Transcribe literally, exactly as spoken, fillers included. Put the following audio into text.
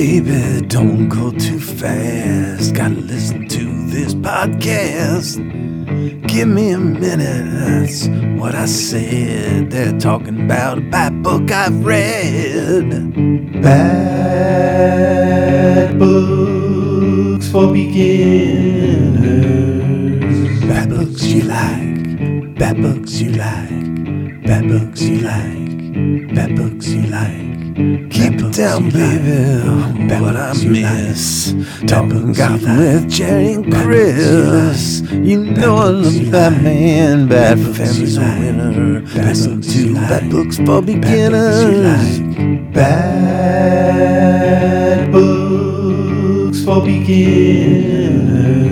baby, don't go too fast. Gotta listen to this podcast. Give me a minute, that's what I said. They're talking about a bad book I've read. Bad books for beginners. Bad books you like, bad books you like, bad books you like, bad books you like. Keep it down, baby, what I miss. Talking Gotham with Jerry and Chris. You know I love Batman, Bad Family's a winner. Listen to Bad Books for Beginners. Bad Books for Beginners.